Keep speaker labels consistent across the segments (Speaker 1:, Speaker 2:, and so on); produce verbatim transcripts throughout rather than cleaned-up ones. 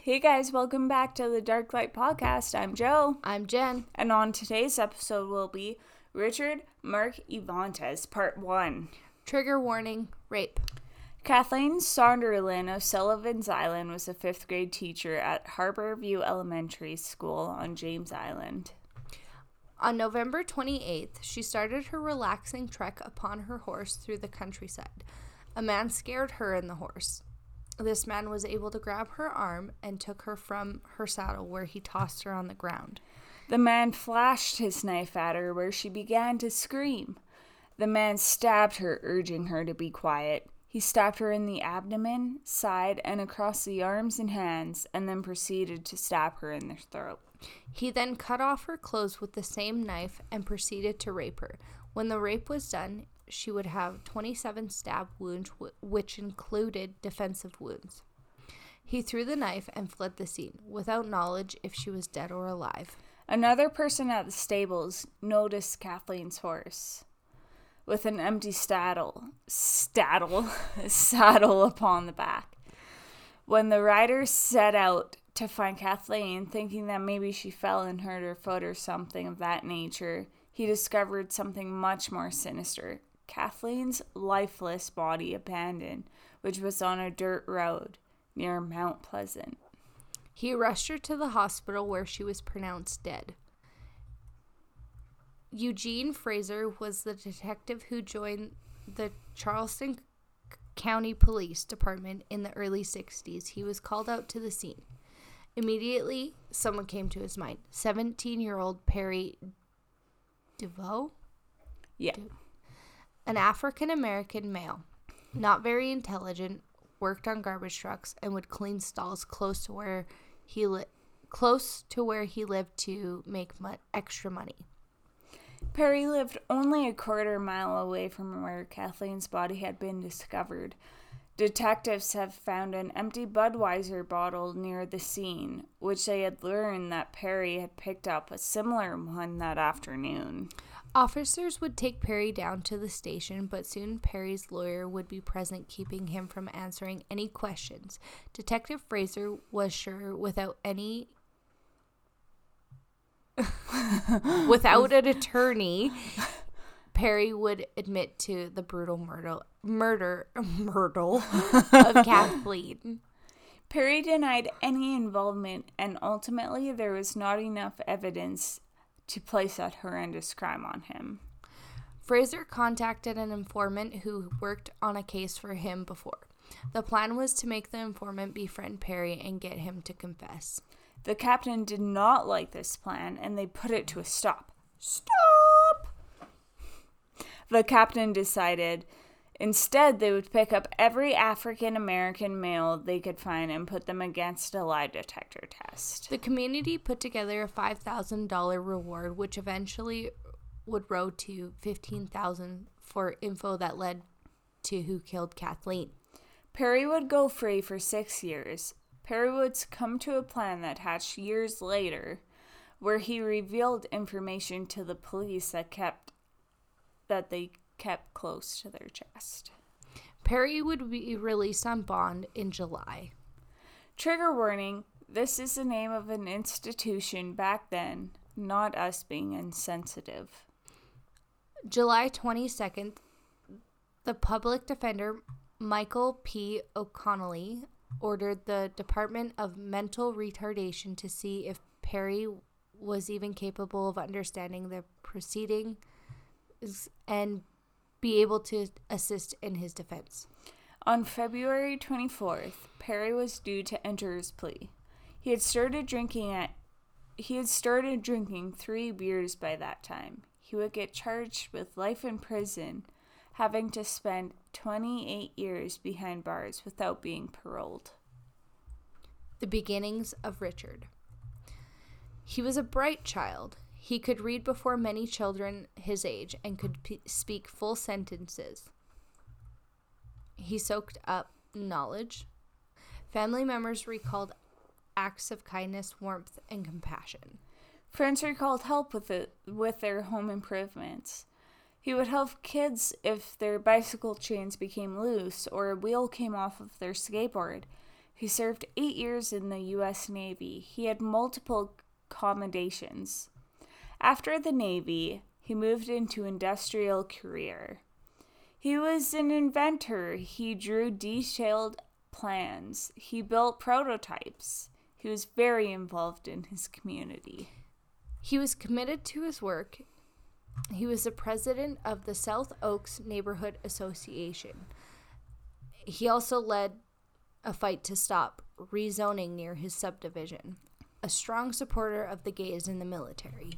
Speaker 1: Hey guys, welcome back to the Dark Light Podcast. I'm Joe.
Speaker 2: I'm Jen.
Speaker 1: And on today's episode will be Richard Mark Evantes, Part one.
Speaker 2: Trigger warning, rape.
Speaker 1: Kathleen Sonderlin of Sullivan's Island was a fifth grade teacher at Harbor View Elementary School on James Island.
Speaker 2: On November twenty-eighth, she started her relaxing trek upon her horse through the countryside. A man scared her and the horse. This man was able to grab her arm and took her from her saddle, where he tossed her on the ground.
Speaker 1: The man flashed his knife at her, where she began to scream. The man stabbed her, urging her to be quiet. He stabbed her in the abdomen, side, and across the arms and hands, and then proceeded to stab her in the throat.
Speaker 2: He then cut off her clothes with the same knife and proceeded to rape her. When the rape was done, she would have twenty-seven stab wounds, which included defensive wounds. He threw the knife and fled the scene, without knowledge if she was dead or alive.
Speaker 1: Another person at the stables noticed Kathleen's horse with an empty saddle, saddle, saddle upon the back. When the rider set out to find Kathleen, thinking that maybe she fell and hurt her foot or something of that nature, he discovered something much more sinister. Kathleen's lifeless body abandoned, which was on a dirt road near Mount Pleasant.
Speaker 2: He rushed her to the hospital, where she was pronounced dead. Eugene Fraser was the detective who joined the Charleston County Police Department in the early sixties. He was called out to the scene. Immediately, someone came to his mind. seventeen-year-old Perry DeVoe?
Speaker 1: Yeah.
Speaker 2: De- An African-American male, not very intelligent, worked on garbage trucks and would clean stalls close to where he li- close to where he lived to make mo- extra money.
Speaker 1: Perry lived only a quarter mile away from where Kathleen's body had been discovered. Detectives have found an empty Budweiser bottle near the scene, which they had learned that Perry had picked up a similar one that afternoon.
Speaker 2: Officers would take Perry down to the station, but soon Perry's lawyer would be present, keeping him from answering any questions. Detective Fraser was sure without any without an attorney, Perry would admit to the brutal murder murder murder of Kathleen.
Speaker 1: Perry denied any involvement, and ultimately there was not enough evidence to place that horrendous crime on him.
Speaker 2: Fraser contacted an informant who worked on a case for him before. The plan was to make the informant befriend Perry and get him to confess.
Speaker 1: The captain did not like this plan, and they put it to a stop. Stop! The captain decided instead they would pick up every African-American male they could find and put them against a lie detector test.
Speaker 2: The community put together a five thousand dollars reward, which eventually would grow to fifteen thousand dollars for info that led to who killed Kathleen.
Speaker 1: Perry would go free for six years. Perry would succumb to a plan that hatched years later, where he revealed information to the police that kept that they kept close to their chest.
Speaker 2: Perry would be released on bond in July.
Speaker 1: Trigger warning, this is the name of an institution back then, not us being insensitive.
Speaker 2: July twenty-second, the public defender, Michael P. O'Connelly, ordered the Department of Mental Retardation to see if Perry was even capable of understanding the proceedings and be able to assist in his defense.
Speaker 1: On February twenty-fourth, Perry was due to enter his plea. He had started drinking at he had started drinking three beers by that time. He would get charged with life in prison, having to spend twenty-eight years behind bars without being paroled.
Speaker 2: The beginnings of Richard. He was a bright child. He could read before many children his age and could p- speak full sentences. He soaked up knowledge. Family members recalled acts of kindness, warmth, and compassion.
Speaker 1: Friends recalled help with it, with their home improvements. He would help kids if their bicycle chains became loose or a wheel came off of their skateboard. He served eight years in the U S Navy. He had multiple commendations. After the Navy, he moved into industrial career. He was an inventor. He drew detailed plans. He built prototypes. He was very involved in his community.
Speaker 2: He was committed to his work. He was the president of the South Oaks Neighborhood Association. He also led a fight to stop rezoning near his subdivision, a strong supporter of the gays in the military.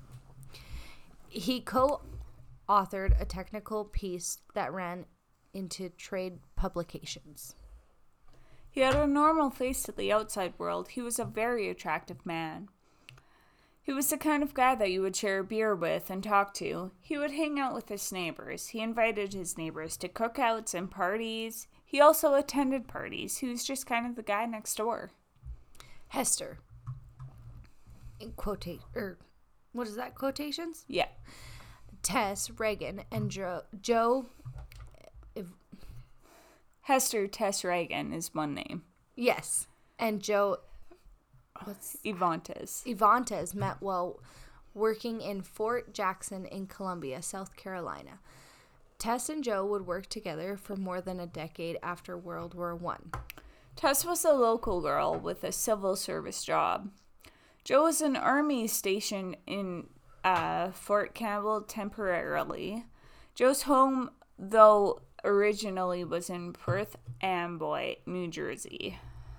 Speaker 2: He co-authored a technical piece that ran into trade publications.
Speaker 1: He had a normal face to the outside world. He was a very attractive man. He was the kind of guy that you would share a beer with and talk to. He would hang out with his neighbors. He invited his neighbors to cookouts and parties. He also attended parties. He was just kind of the guy next door.
Speaker 2: Hester. In quote, or what is that, quotations?
Speaker 1: Yeah.
Speaker 2: Tess, Reagan, and Joe. Joe. If,
Speaker 1: Hester Tess Reagan is one name.
Speaker 2: Yes. And Joe. What's
Speaker 1: Evantes.
Speaker 2: Evantes met while working in Fort Jackson in Columbia, South Carolina. Tess and Joe would work together for more than a decade after World War One.
Speaker 1: Tess was a local girl with a civil service job. Joe was an army stationed in uh, Fort Campbell temporarily. Joe's home, though, originally was in Perth Amboy, New Jersey.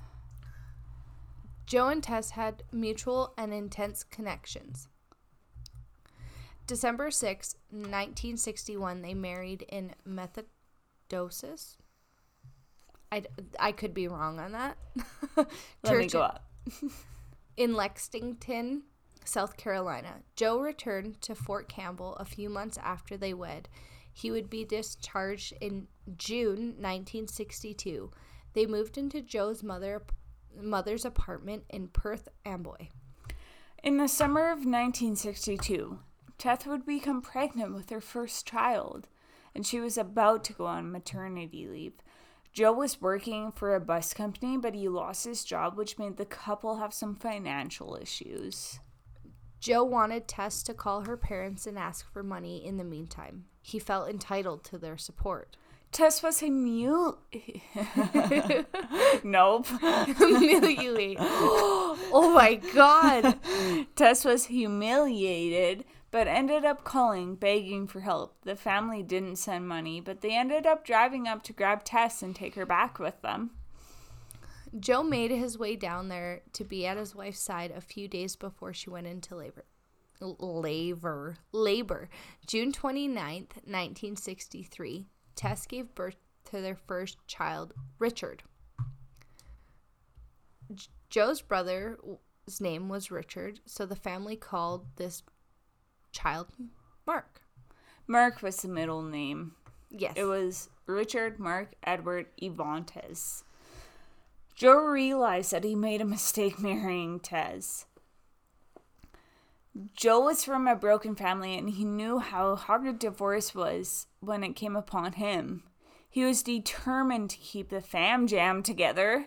Speaker 2: Joe and Tess had mutual and intense connections. December sixth, nineteen sixty-one, they married in Methodosis. I, I could be wrong on that.
Speaker 1: Let me go up.
Speaker 2: In Lexington, South Carolina. Joe returned to Fort Campbell a few months after they wed. He would be discharged in June nineteen sixty-two. They moved into Joe's mother, mother's apartment in Perth Amboy.
Speaker 1: In the summer of nineteen sixty-two, Tess would become pregnant with her first child, and she was about to go on maternity leave. Joe was working for a bus company, but he lost his job, which made the couple have some financial issues.
Speaker 2: Joe wanted Tess to call her parents and ask for money in the meantime. He felt entitled to their support.
Speaker 1: Tess was humil... nope.
Speaker 2: Humiliated. Oh my God.
Speaker 1: Tess was humiliated, but ended up calling, begging for help. The family didn't send money, but they ended up driving up to grab Tess and take her back with them.
Speaker 2: Joe made his way down there to be at his wife's side a few days before she went into labor. Labor. Labor. June twenty-ninth, nineteen sixty-three. Tess gave birth to their first child, Richard. J- Joe's brother's name was Richard, so the family called this child Mark.
Speaker 1: Mark was the middle name.
Speaker 2: Yes.
Speaker 1: It was Richard Mark Edward Evantes. Joe realized that he made a mistake marrying Tess. Joe was from a broken family, and he knew how hard divorce was when it came upon him. He was determined to keep the fam jam together.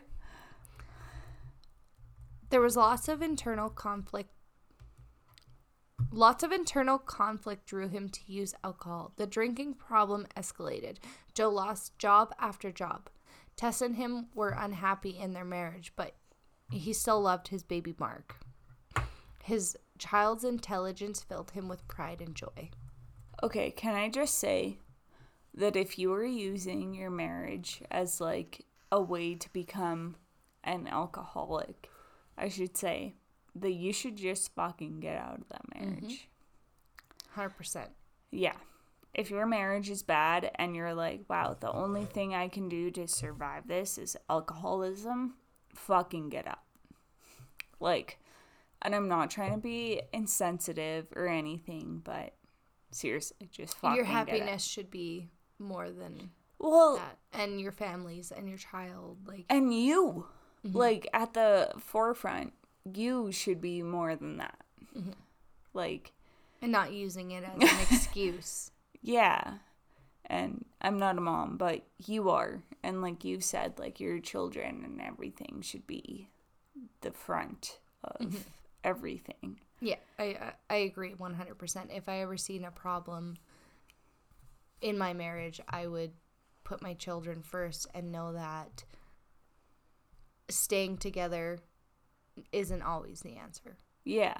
Speaker 2: There was lots of internal conflict. Lots of internal conflict drew him to use alcohol. The drinking problem escalated. Joe lost job after job. Tess and him were unhappy in their marriage, but he still loved his baby Mark. His child's intelligence filled him with pride and joy.
Speaker 1: Okay, can I just say that if you were using your marriage as like a way to become an alcoholic, I should say that you should just fucking get out of that marriage.
Speaker 2: one hundred percent.
Speaker 1: Yeah. If your marriage is bad and you're like, wow, the only thing I can do to survive this is alcoholism, fucking get out. Like, and I'm not trying to be insensitive or anything, but seriously, just fucking
Speaker 2: your
Speaker 1: get
Speaker 2: happiness
Speaker 1: out.
Speaker 2: should be more than
Speaker 1: well,
Speaker 2: that. And your families and your child. like,
Speaker 1: And you.
Speaker 2: Mm-hmm.
Speaker 1: Like, at the forefront, you should be more than that.
Speaker 2: Mm-hmm.
Speaker 1: Like.
Speaker 2: And not using it as an excuse.
Speaker 1: Yeah. And I'm not a mom, but you are. And like you said, like your children and everything should be the front of mm-hmm. everything.
Speaker 2: Yeah, I I agree one hundred percent. If I ever seen a problem in my marriage, I would put my children first and know that staying together isn't always the answer.
Speaker 1: Yeah.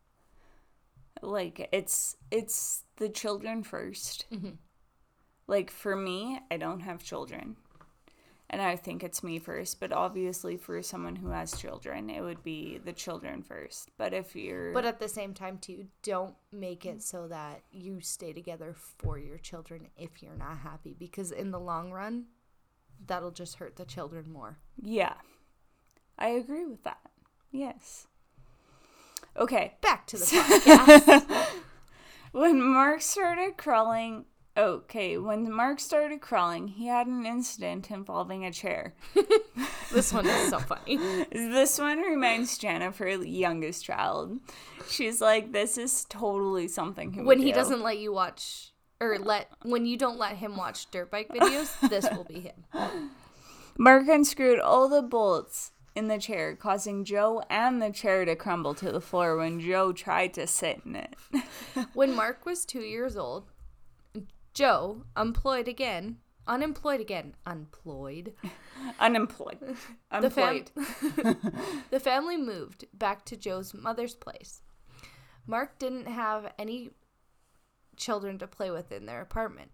Speaker 1: Like, it's it's the children first. Mm-hmm. Like, for me, I don't have children. And I think it's me first. But obviously, for someone who has children, it would be the children first. But if you're...
Speaker 2: But at the same time, too, don't make it so that you stay together for your children if you're not happy. Because in the long run, that'll just hurt the children more.
Speaker 1: Yeah. I agree with that. Yes. Okay.
Speaker 2: Back to the podcast.
Speaker 1: When Mark started crawling... Okay, when Mark started crawling, he had an incident involving a chair.
Speaker 2: This one is so funny.
Speaker 1: This one reminds Jenna of her youngest child. She's like, this is totally something he would
Speaker 2: When he
Speaker 1: do.
Speaker 2: doesn't let you watch, or let, when you don't let him watch dirt bike videos, this will be him.
Speaker 1: Mark unscrewed all the bolts in the chair, causing Joe and the chair to crumble to the floor when Joe tried to sit in it.
Speaker 2: When Mark was two years old, Joe, employed again, unemployed again, unemployed.
Speaker 1: Unemployed.
Speaker 2: The, fam- the family moved back to Joe's mother's place. Mark didn't have any children to play with in their apartment.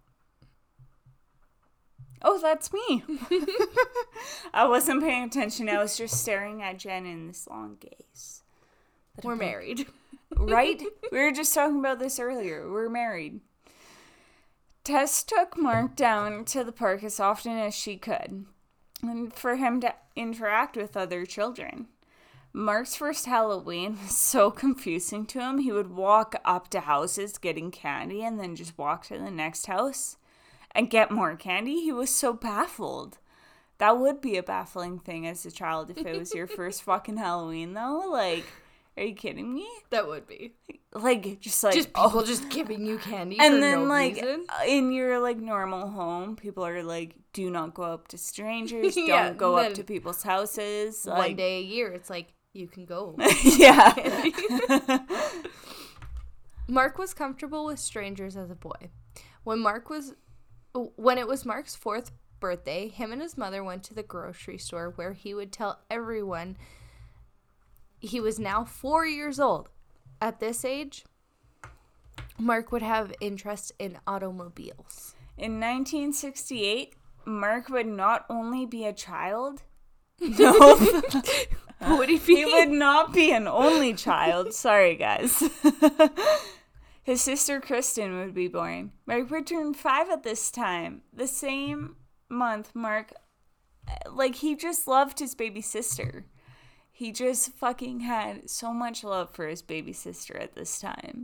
Speaker 1: Oh, that's me. I wasn't paying attention. I was just staring at Jen in this long gaze.
Speaker 2: But We're married.
Speaker 1: Right? We were just talking about this earlier. We're married. Tess took Mark down to the park as often as she could, and for him to interact with other children. Mark's first Halloween was so confusing to him. He would walk up to houses getting candy and then just walk to the next house and get more candy. He was so baffled. That would be a baffling thing as a child if it was your first fucking Halloween, though. Like, are you kidding me?
Speaker 2: That would be.
Speaker 1: Like, just like...
Speaker 2: Just people oh. just giving you candy
Speaker 1: and
Speaker 2: for
Speaker 1: then,
Speaker 2: no
Speaker 1: like,
Speaker 2: reason.
Speaker 1: in your, like, normal home, people are like, do not go up to strangers.
Speaker 2: Yeah,
Speaker 1: don't go up to people's houses.
Speaker 2: One
Speaker 1: like,
Speaker 2: day a year, it's like, you can go.
Speaker 1: Yeah.
Speaker 2: Mark was comfortable with strangers as a boy. When Mark was... When it was Mark's fourth birthday, him and his mother went to the grocery store where he would tell everyone he was now four years old. At this age, Mark would have interest in automobiles.
Speaker 1: In nineteen sixty-eight, Mark would not only be a child. No.
Speaker 2: Would he be?
Speaker 1: He would not be an only child. Sorry, guys. His sister Kristen would be born. Mark would turn five at this time. The same month, Mark, like, he just loved his baby sister. He just fucking had so much love for his baby sister at this time.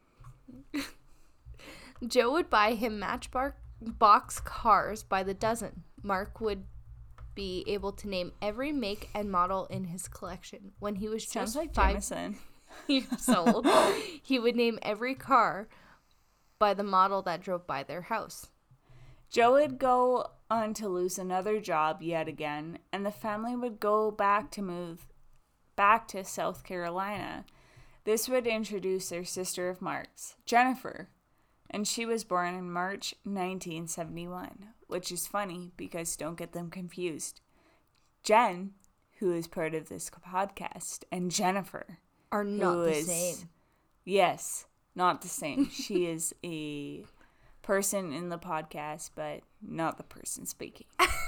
Speaker 2: Joe would buy him Matchbox cars by the dozen. Mark would be able to name every make and model in his collection. When he was
Speaker 1: Sounds
Speaker 2: just
Speaker 1: like
Speaker 2: five
Speaker 1: Jameson.
Speaker 2: years old, he would name every car by the model that drove by their house.
Speaker 1: Joe would go on to lose another job yet again, and the family would go back to move back to South Carolina. This would introduce their sister of Mark's, Jennifer, and she was born in March nineteen seventy-one, which is funny because don't get them confused. Jen, who is part of this podcast, and Jennifer
Speaker 2: are not the is, same.
Speaker 1: Yes, not the same. She is a person in the podcast, but not the person speaking.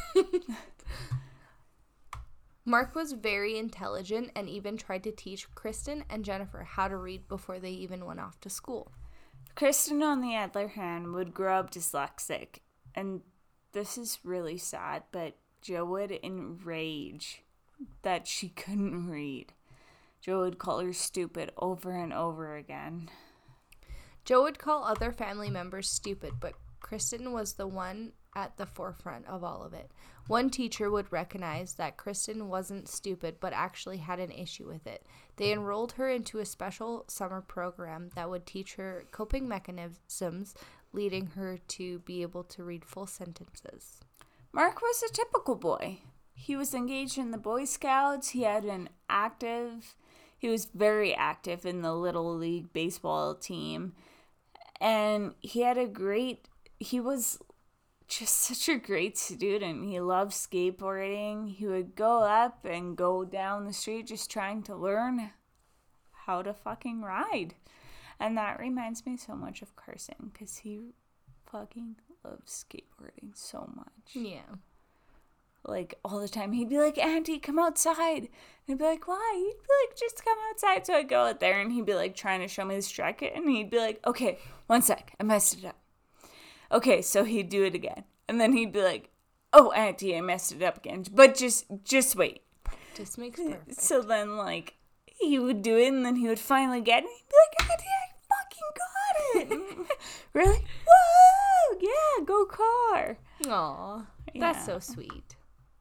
Speaker 2: Mark was very intelligent and even tried to teach Kristen and Jennifer how to read before they even went off to school.
Speaker 1: Kristen, on the other hand, would grow up dyslexic. And this is really sad, but Joe would enrage that she couldn't read. Joe would call her stupid over and over again.
Speaker 2: Joe would call other family members stupid, but Kristen was the one at the forefront of all of it. One teacher would recognize that Kristen wasn't stupid, but actually had an issue with it. They enrolled her into a special summer program that would teach her coping mechanisms, leading her to be able to read full sentences.
Speaker 1: Mark was a typical boy. He was engaged in the Boy Scouts. He had an active, he was very active in the Little League baseball team. And he had a great, he was just such a great student. He loved skateboarding. He would go up and go down the street just trying to learn how to fucking ride. And that reminds me so much of Carson because he fucking loves skateboarding so much.
Speaker 2: Yeah.
Speaker 1: Like, all the time. He'd be like, Auntie, come outside. And I'd be like, why? He'd be like, just come outside. So I'd go out there, and he'd be like, trying to show me this jacket. And he'd be like, okay, one sec. I messed it up. Okay, so he'd do it again. And then he'd be like, oh, Auntie, I messed it up again. But just, just wait.
Speaker 2: Just makes perfect.
Speaker 1: So then, like, he would do it, and then he would finally get it. And he'd be like, Auntie, I fucking got it. Really? Whoa! Yeah, go car.
Speaker 2: Aw, that's yeah. so sweet.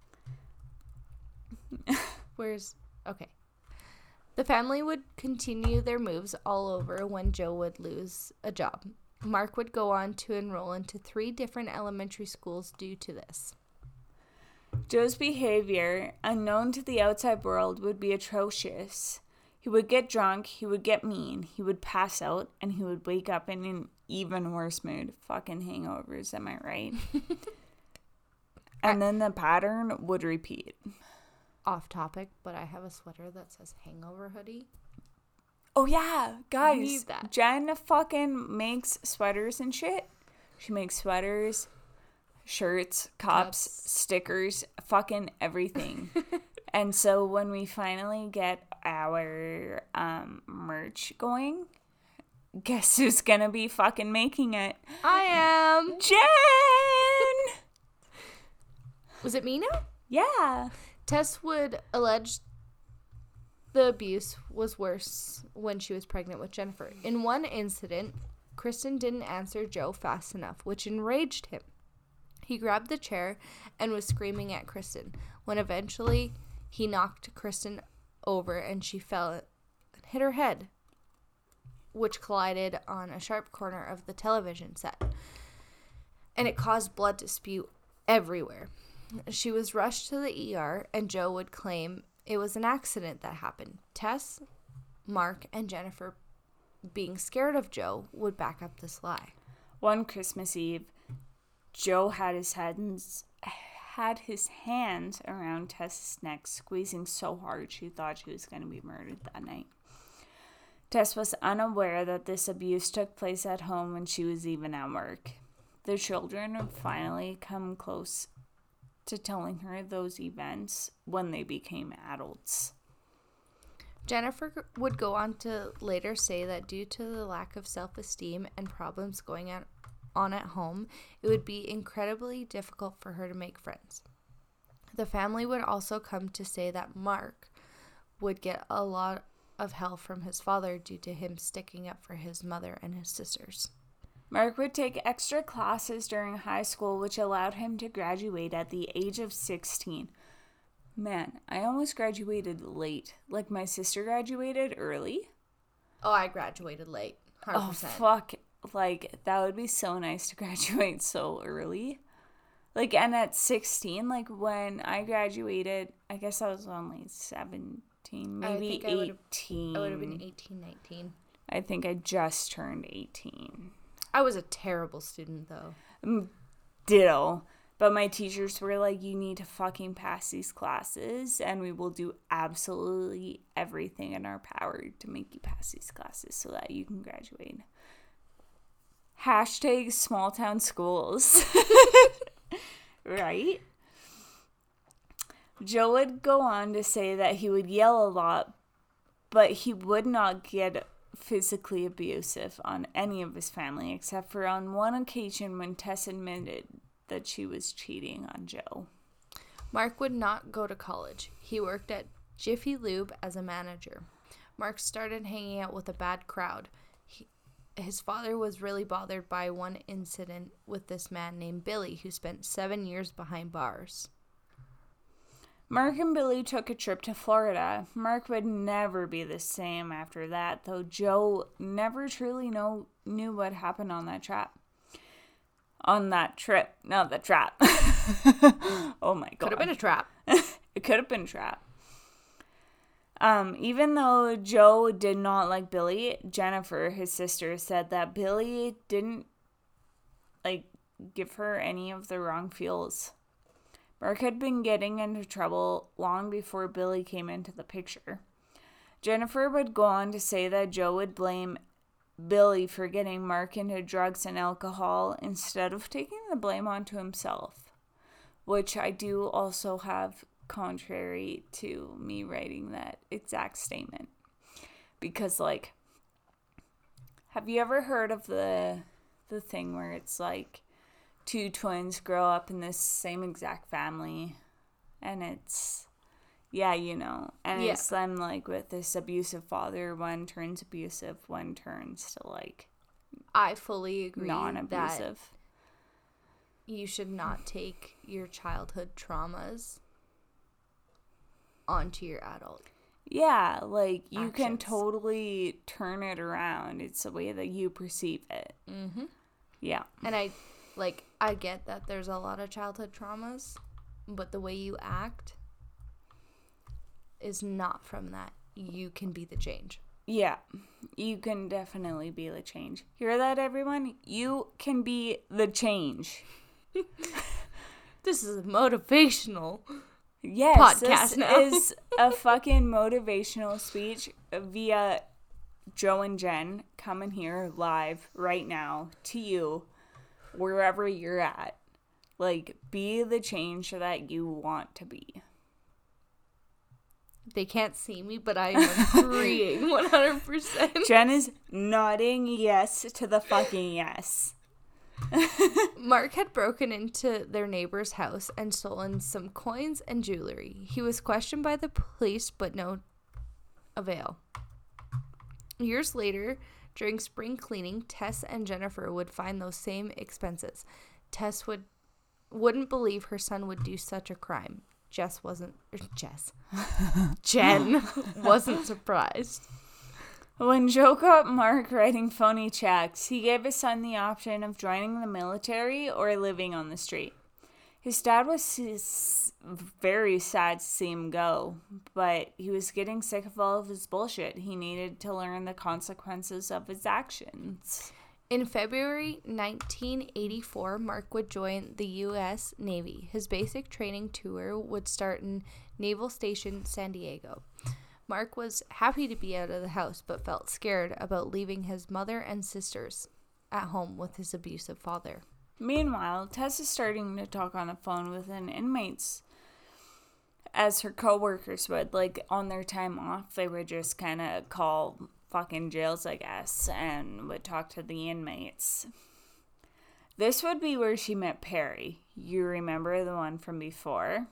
Speaker 2: Where's okay the family would continue their moves all over when Joe would lose a job. Mark would go on to enroll into three different elementary schools due to this.
Speaker 1: Joe's behavior, unknown to the outside world, would be atrocious. He would get drunk, he would get mean, he would pass out, and he would wake up in an even worse mood. Fucking hangovers, am I right? And then the pattern would repeat.
Speaker 2: Off topic, but I have a sweater that says hangover hoodie.
Speaker 1: Oh yeah, guys.
Speaker 2: I need that.
Speaker 1: Jen fucking makes sweaters and shit. She makes sweaters, shirts, cups, cups. stickers, fucking everything. And so when we finally get our um, merch going, guess who's gonna be fucking making it?
Speaker 2: I am.
Speaker 1: Jen!
Speaker 2: Was it me now?
Speaker 1: Yeah.
Speaker 2: Tess would allege the abuse was worse when she was pregnant with Jennifer. In one incident, Kristen didn't answer Joe fast enough, which enraged him. He grabbed the chair and was screaming at Kristen, when eventually he knocked Kristen over and she fell and hit her head, which collided on a sharp corner of the television set. And it caused blood to spew everywhere. She was rushed to the E R, and Joe would claim it was an accident that happened. Tess, Mark, and Jennifer, being scared of Joe, would back up this lie.
Speaker 1: One Christmas Eve, Joe had his hands, had his hands around Tess's neck, squeezing so hard she thought she was going to be murdered that night. Tess was unaware that this abuse took place at home when she was even at work. The children would finally come close to telling her those events when they became adults.
Speaker 2: Jennifer would go on to later say that due to the lack of self-esteem and problems going on at home, it would be incredibly difficult for her to make friends. The family would also come to say that Mark would get a lot of hell from his father due to him sticking up for his mother and his sisters.
Speaker 1: Mark would take extra classes during high school, which allowed him to graduate at the age of sixteen. Man, I almost graduated late. Like, my sister graduated early.
Speaker 2: Oh, I graduated late. one hundred percent.
Speaker 1: Oh, fuck. Like, that would be so nice to graduate so early. Like, and at sixteen, like, when I graduated, I guess I was only seventeen, maybe
Speaker 2: I
Speaker 1: eighteen.
Speaker 2: I would have been eighteen, nineteen.
Speaker 1: I think I just turned eighteen.
Speaker 2: I was a terrible student, though.
Speaker 1: Ditto. But my teachers were like, you need to fucking pass these classes, and we will do absolutely everything in our power to make you pass these classes so that you can graduate. Hashtag small town schools. Right? Joe would go on to say that he would yell a lot, but he would not get physically abusive on any of his family, except for on one occasion when Tess admitted that she was cheating on Joe.
Speaker 2: Mark would not go to college. He worked at Jiffy Lube as a manager. Mark started hanging out with a bad crowd. He, his father was really bothered by one incident with this man named Billy, who spent seven years behind bars.
Speaker 1: Mark and Billy took a trip to Florida. Mark would never be the same after that, though Joe never truly know, knew what happened on that trip. on that trip. No, the trap. Oh my God.
Speaker 2: Could have been a trap.
Speaker 1: It could have been a trap. Um, even though Joe did not like Billy, Jennifer, his sister, said that Billy didn't, like, give her any of the wrong feels. Mark had been getting into trouble long before Billy came into the picture. Jennifer would go on to say that Joe would blame Billy for getting Mark into drugs and alcohol instead of taking the blame onto himself, which I do also have contrary to me writing that exact statement. Because, like, have you ever heard of the the thing where it's like two twins grow up in this same exact family, and it's, yeah, you know, and
Speaker 2: Yeah.
Speaker 1: it's them, like, with this abusive father, one turns abusive, one turns to, like,
Speaker 2: I fully agree that
Speaker 1: non-abusive.
Speaker 2: you should not take your childhood traumas onto your adult.
Speaker 1: Yeah, like, you can
Speaker 2: Actions.
Speaker 1: totally turn it around. It's the way that you perceive it.
Speaker 2: Mm-hmm.
Speaker 1: Yeah.
Speaker 2: And I, like, I get that there's a lot of childhood traumas, but the way you act is not from that. You can be the change.
Speaker 1: Yeah, you can definitely be the change. Hear that, everyone? You can be the change.
Speaker 2: This is motivational.
Speaker 1: Yes,
Speaker 2: Podcast
Speaker 1: this
Speaker 2: now.
Speaker 1: is a fucking motivational speech via Joe and Jen coming here live right now to you, wherever you're at. Like, be the change that you want to be.
Speaker 2: They can't see me, but I am agreeing one hundred percent.
Speaker 1: Jen is nodding yes to the fucking yes.
Speaker 2: Mark had broken into their neighbor's house and stolen some coins and jewelry. He was questioned by the police, but no avail. Years later, during spring cleaning, Tess and Jennifer would find those same expenses. Tess would, wouldn't believe her son would do such a crime. Jess wasn't... Er, Jess. Jen wasn't surprised.
Speaker 1: When Joe caught Mark writing phony checks, he gave his son the option of joining the military or living on the street. His dad was s- very sad to see him go, but he was getting sick of all of his bullshit. He needed to learn the consequences of his actions.
Speaker 2: In February nineteen eighty-four, Mark would join the U S Navy. His basic training tour would start in Naval Station San Diego. Mark was happy to be out of the house, but felt scared about leaving his mother and sisters at home with his abusive father.
Speaker 1: Meanwhile, Tess is starting to talk on the phone with an inmates, as her co-workers would. Like, on their time off, they would just kind of call fucking jails, I guess, and would talk to the inmates. This would be where she met Perry. You remember the one from before?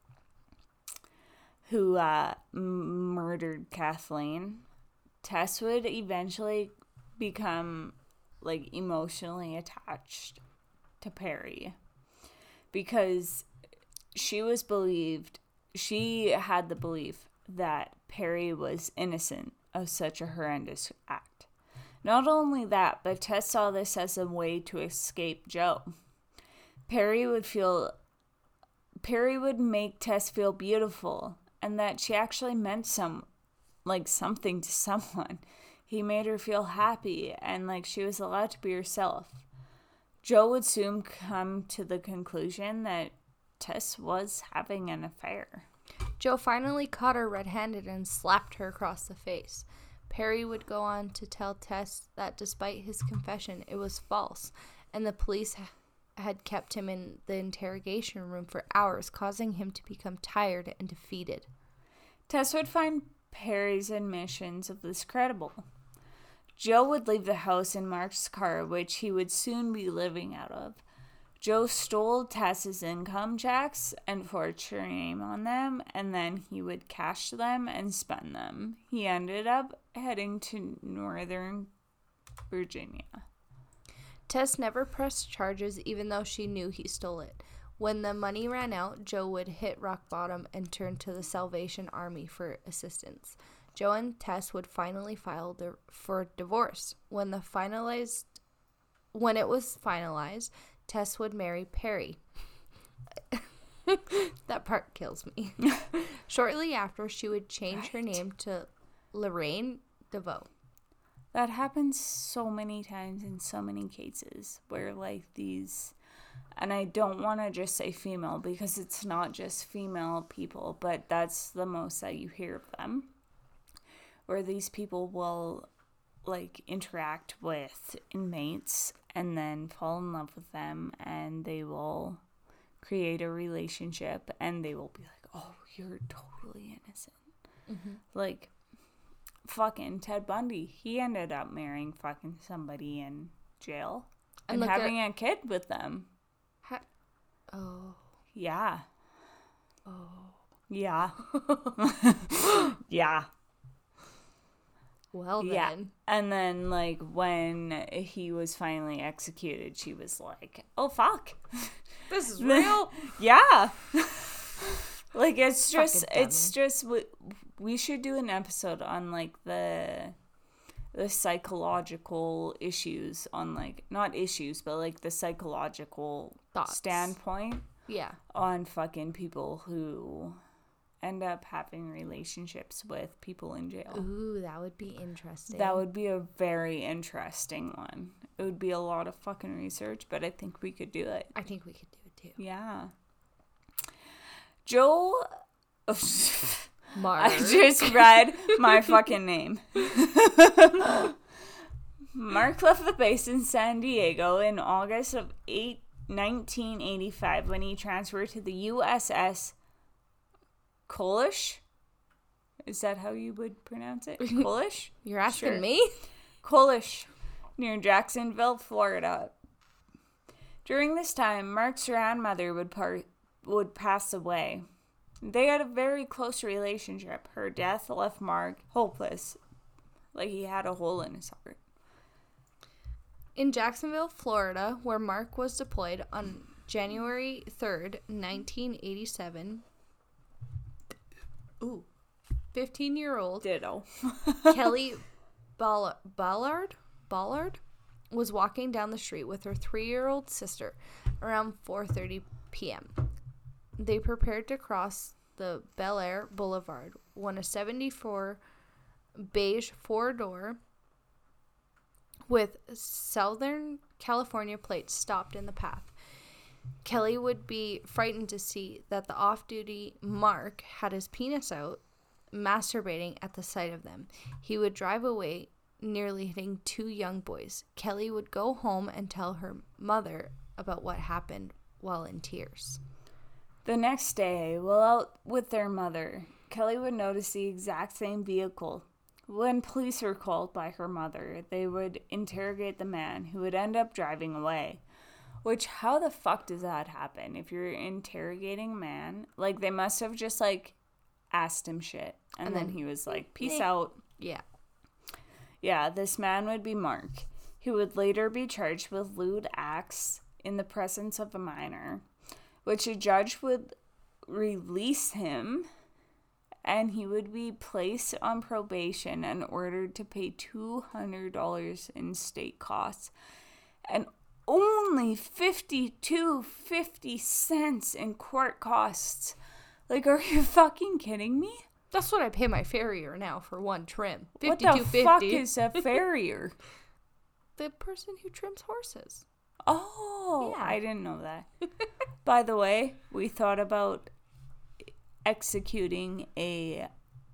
Speaker 1: Who uh, m- murdered Kathleen. Tess would eventually become, like, emotionally attached to Perry because she was believed, she had the belief that Perry was innocent of such a horrendous act. Not only that, but Tess saw this as a way to escape Joe. Perry would feel, Perry would make Tess feel beautiful, and that she actually meant some, like, something to someone. He made her feel happy, and, like, she was allowed to be herself. Joe would soon come to the conclusion that Tess was having an affair.
Speaker 2: Joe finally caught her red-handed and slapped her across the face. Perry would go on to tell Tess that despite his confession, it was false, and the police ha- had kept him in the interrogation room for hours, causing him to become tired and defeated.
Speaker 1: Tess would find Perry's admissions of this credible. Joe would leave the house in Mark's car, which he would soon be living out of. Joe stole Tess's income checks and forged her name on them, and then he would cash them and spend them. He ended up heading to Northern Virginia.
Speaker 2: Tess never pressed charges, even though she knew he stole it. When the money ran out, Joe would hit rock bottom and turn to the Salvation Army for assistance. Joe and Tess would finally file di- for divorce. When the finalized, when it was finalized, Tess would marry Perry. That part kills me. Shortly after, she would change right. her name to Lorraine DeVoe.
Speaker 1: That happens so many times in so many cases where, like, these, and I don't want to just say female because it's not just female people, but that's the most that you hear of them, where these people will, like, interact with inmates and then fall in love with them, and they will create a relationship, and they will be like, oh, you're totally innocent. Mm-hmm. Like, fucking Ted Bundy, he ended up marrying fucking somebody in jail and, and having at, a kid with them.
Speaker 2: Ha- oh.
Speaker 1: Yeah.
Speaker 2: Oh.
Speaker 1: Yeah. Yeah.
Speaker 2: Well, then.
Speaker 1: Yeah. And then, like, when he was finally executed, she was like, oh, fuck.
Speaker 2: This is real?
Speaker 1: Yeah. Like, it's just, it's just, we, we should do an episode on, like, the, the psychological issues on, like, not issues, but, like, the psychological Thoughts. standpoint.
Speaker 2: Yeah.
Speaker 1: On fucking people who end up having relationships with people in jail.
Speaker 2: Ooh, that would be interesting.
Speaker 1: That would be a very interesting one. It would be a lot of fucking research, but I think we could do it.
Speaker 2: I think we could do it too.
Speaker 1: Yeah. Joe...
Speaker 2: Mark.
Speaker 1: I just read my fucking name. Mark left the base in San Diego in August of nineteen eighty-five when he transferred to the U S S Kolish? Is that how you would pronounce it? Kolish?
Speaker 2: You're asking
Speaker 1: sure.
Speaker 2: me?
Speaker 1: Kolish, near Jacksonville, Florida. During this time, Mark's grandmother would par- would pass away. They had a very close relationship. Her death left Mark hopeless, like he had a hole in his heart.
Speaker 2: In Jacksonville, Florida, where Mark was deployed on January third, nineteen eighty-seven, ooh, fifteen-year-old
Speaker 1: Ditto.
Speaker 2: Kelly Ball- Ballard Ballard was walking down the street with her three-year-old sister around four thirty p.m. They prepared to cross the Bel Air Boulevard when a seventy-four beige four-door with Southern California plates stopped in the path. Kelly would be frightened to see that the off-duty Mark had his penis out, masturbating at the sight of them. He would drive away, nearly hitting two young boys. Kelly would go home and tell her mother about what happened while in tears.
Speaker 1: The next day, while out with their mother, Kelly would notice the exact same vehicle. When police were called by her mother, they would interrogate the man, who would end up driving away. Which, how the fuck does that happen? If you're interrogating a man, like, they must have just, like, asked him shit. And, and then, then he was like, peace eh. out.
Speaker 2: Yeah.
Speaker 1: Yeah, this man would be Mark, who would later be charged with lewd acts in the presence of a minor, which a judge would release him, and he would be placed on probation and ordered to pay two hundred dollars in state costs and only fifty-two dollars and fifty cents in court costs. Like, are you fucking kidding me?
Speaker 2: That's what I pay my farrier now for one trim.
Speaker 1: What the fuck is a farrier?
Speaker 2: The person who trims horses.
Speaker 1: Oh,
Speaker 2: yeah.
Speaker 1: I didn't know that. By the way, we thought about executing a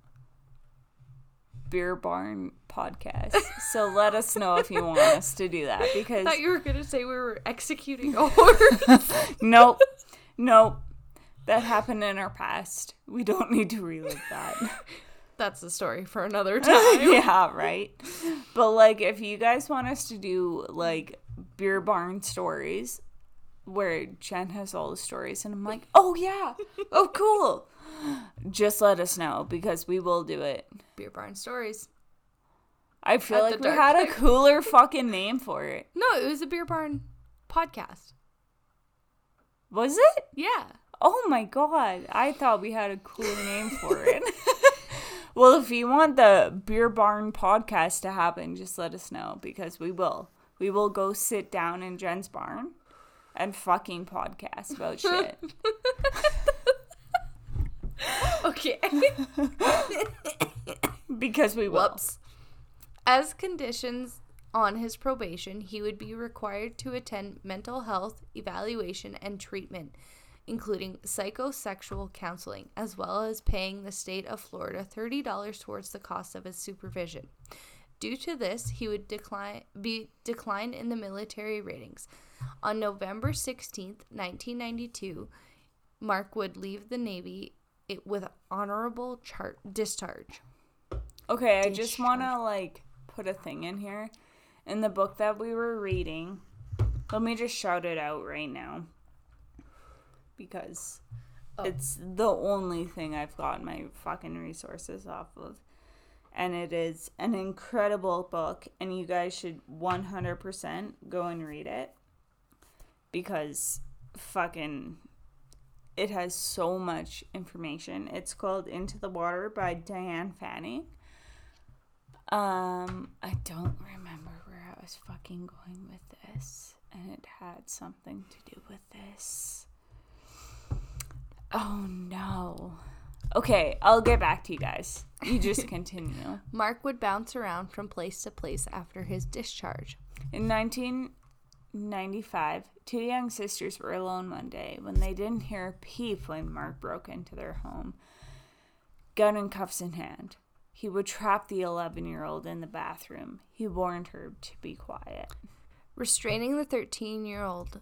Speaker 1: beer barn podcast. So let us know if you want us to do that. Because
Speaker 2: I thought you were going to say we were executing a horse.
Speaker 1: Nope. Nope. That happened in our past. We don't need to relive that.
Speaker 2: That's a story for another time.
Speaker 1: Yeah, right. But, like, if you guys want us to do, like, beer barn stories where Jen has all the stories and I'm like, oh, yeah. Oh, cool. Just let us know because we will do it.
Speaker 2: Beer barn stories.
Speaker 1: I feel At like we had a cooler fucking name for it.
Speaker 2: No, it was a beer barn podcast.
Speaker 1: Was it?
Speaker 2: Yeah.
Speaker 1: Oh my god. I thought we had a cooler name for it. Well, if you want the Beer Barn podcast to happen, just let us know because we will. We will go sit down in Jen's barn and fucking podcasts about shit.
Speaker 2: Okay.
Speaker 1: Because we will.
Speaker 2: Whoops. As conditions on his probation, he would be required to attend mental health evaluation and treatment, including psychosexual counseling, as well as paying the state of Florida thirty dollars towards the cost of his supervision. Due to this, he would decline be declined in the military ratings. On November sixteenth, nineteen ninety-two, Mark would leave the Navy it with honorable char- discharge.
Speaker 1: Okay, I
Speaker 2: Discharge.
Speaker 1: just want to, like, put a thing in here. In the book that we were reading, let me just shout it out right now. Because oh. it's the only thing I've gotten my fucking resources off of. And it is an incredible book. And you guys should one hundred percent go and read it. Because fucking... it has so much information. It's called Into the Water by Diane Fanning. Um, I don't remember where I was fucking going with this. And it had something to do with this. Oh, no. Okay, I'll get back to you guys. You just continue.
Speaker 2: Mark would bounce around from place to place after his discharge.
Speaker 1: In nineteen ninety-five, two young sisters were alone one day when they didn't hear a peep when Mark broke into their home, gun and cuffs in hand. He would trap the eleven-year-old in the bathroom. He warned her to be quiet.
Speaker 2: Restraining the thirteen-year-old,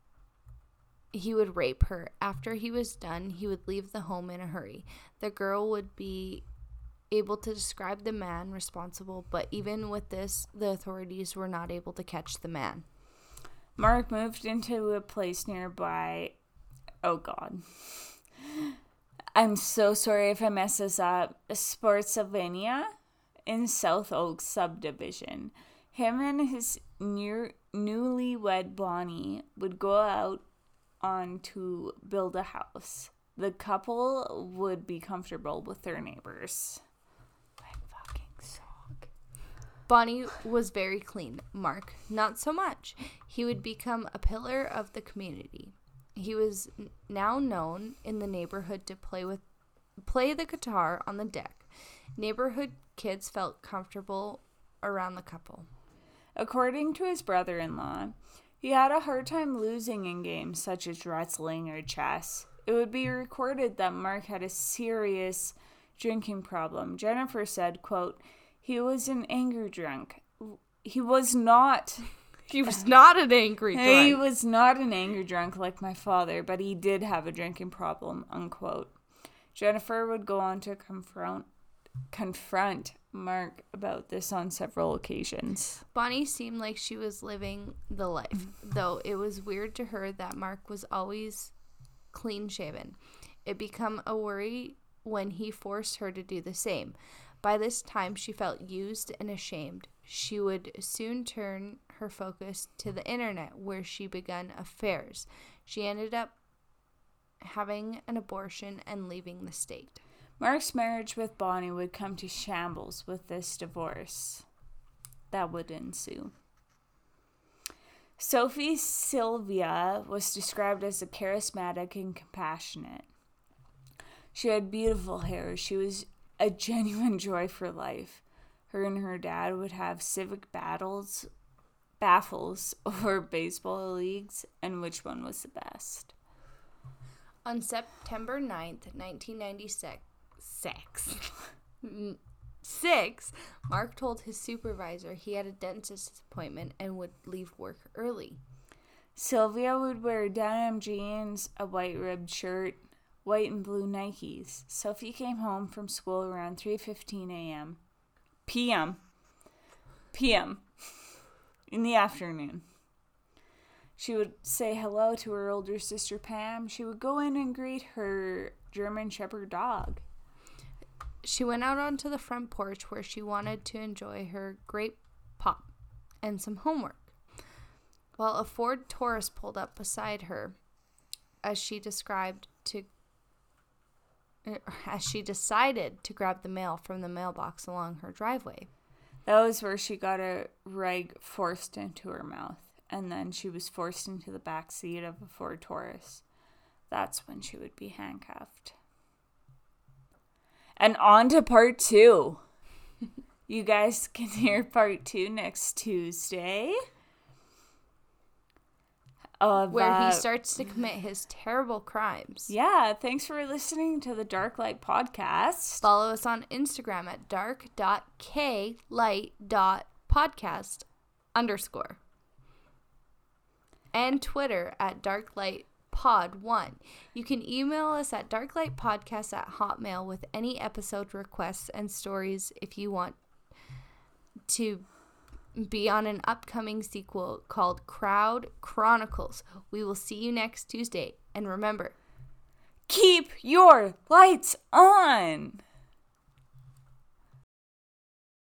Speaker 2: he would rape her. After he was done, he would leave the home in a hurry. The girl would be able to describe the man responsible, but even with this, the authorities were not able to catch the man.
Speaker 1: Mark moved into a place nearby. Oh, God. I'm so sorry if I mess this up. Sportsylvania in South Oaks subdivision. Him and his new, newlywed Bonnie would go out on to build a house. The couple would be comfortable with their neighbors. My fucking sock.
Speaker 2: Bonnie was very clean. Mark, not so much. He would become a pillar of the community. He was now known in the neighborhood to play with, play the guitar on the deck. Neighborhood kids felt comfortable around the couple.
Speaker 1: According to his brother-in-law, he had a hard time losing in games such as wrestling or chess. It would be recorded that Mark had a serious drinking problem. Jennifer said, quote, he was an anger drunk. He was not...
Speaker 2: He was not an angry drunk.
Speaker 1: He was not an anger drunk like my father, but he did have a drinking problem, unquote. Jennifer would go on to confront confront Mark about this on several occasions.
Speaker 2: Bonnie seemed like she was living the life, though it was weird to her that Mark was always clean-shaven. It became a worry when he forced her to do the same. By this time, she felt used and ashamed. She would soon turn her focus to the internet, where she began affairs. She ended up having an abortion and leaving the state.
Speaker 1: Mark's marriage with Bonnie would come to shambles with this divorce that would ensue. Sophie Sylvia was described as a charismatic and compassionate. She had beautiful hair. She was a genuine joy for life. Her and her dad would have civic battles, baffles over baseball leagues and which one was the best.
Speaker 2: On September ninth, nineteen ninety-six, six, six, Mark told his supervisor he had a dentist appointment and would leave work early.
Speaker 1: Sylvia would wear denim jeans, a white ribbed shirt, white and blue Nikes. Sophie came home from school around three fifteen a.m. P M. P M. In the afternoon. She would say hello to her older sister Pam. She would go in and greet her German Shepherd dog.
Speaker 2: She went out onto the front porch where she wanted to enjoy her grape pop and some homework, while a Ford Taurus pulled up beside her, as she described to as she decided to grab the mail from the mailbox along her driveway.
Speaker 1: That was where she got a rag forced into her mouth. and then she was forced into the back seat of a Ford Taurus. That's when she would be handcuffed. And on to part two. You guys can hear part two next Tuesday. Uh,
Speaker 2: Where
Speaker 1: that,
Speaker 2: he starts to commit his terrible crimes.
Speaker 1: Yeah, thanks for listening to the Dark Light Podcast.
Speaker 2: Follow us on Instagram at dark dot k light dot podcast underscore. And Twitter at darklightpod one. You can email us at darklightpodcast at hotmail with any episode requests and stories if you want to be on an upcoming sequel called Crowd Chronicles. We will see you next Tuesday. And remember,
Speaker 1: keep your lights on!